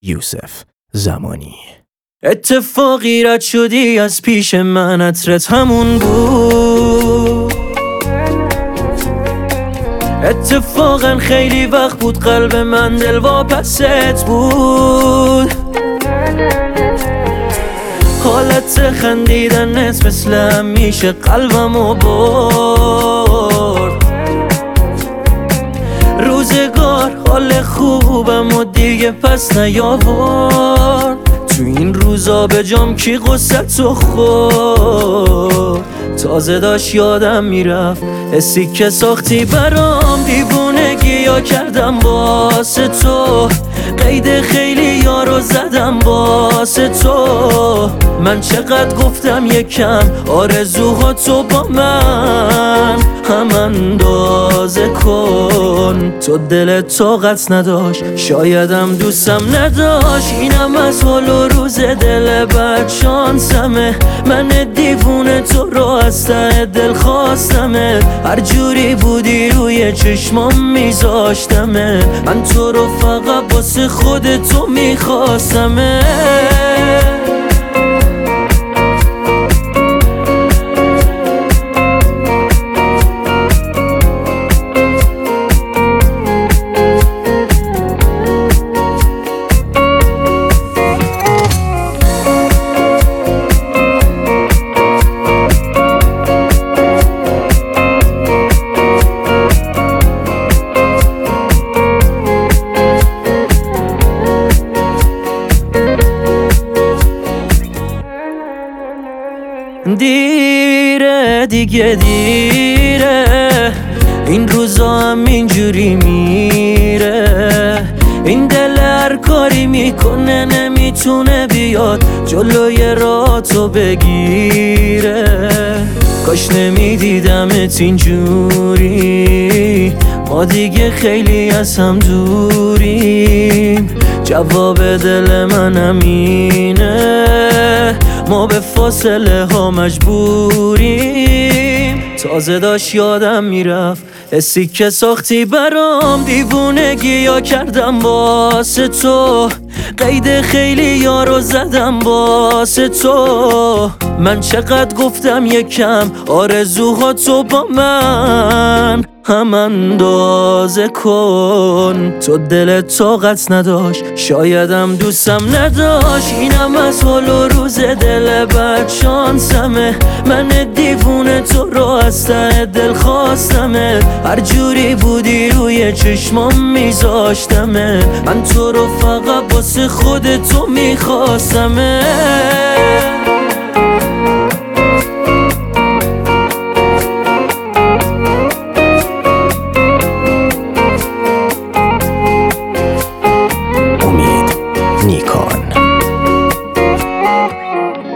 یوسف زمانی. اتفاقی رد شدی از پیش من، عطرت همون بود. اتفاقا خیلی وقت بود قلب من دلواپست بود. حالت خندیدنت مثل همیشه قلبمو برد. روزگار حال خوبم و دیگه پس نیاورد. تو این روزا به جام کی قصتو خورد. تازه داشت یادم میرفت حسی که ساختی برام، دیوونگی یا کردم واسه تو. قید خیلی یارو زدم واسه تو. من چقدر گفتم یکم آرزوها تو با من هم اندازه کن. تو دلت طاقت نداشت، شایدم دوستم نداشت. اینم از حال و روز دل بد شانسمه. من دیوونه تو رو از ته دل خواستمه. هر جوری بودی روی چشمام میذاشتمه. من تو رو فقط واسه خود تو میخواستمه. دیره دیگه دیره، این روزا هم اینجوری میره. این دل هر کاری میکنه نمیتونه بیاد جلوی راهتو بگیره. کاش نمیدیدمت اینجوری، ما دیگه خیلی از هم دوریم. جواب دل من همینه، ما به فاصله ها مجبوریم. تازه داشت یادم میرفت حسی که ساختی برام، دیوونگی یا کردم واسه تو. قید خیلی یارو زدم واسه تو. من چقدر گفتم یکم آرزوها تو با من هم اندازه کن. تو دلت طاقت نداشت، شایدم دوستم نداشت. اینم از حال و روز دل بد شانسمه. من دیوونه تو رو از ته دل خواستمه. هر جوری بودی روی چشمام میذاشتمه. من تو رو فقط واسه خود تو میخواستمه. امید نیکان.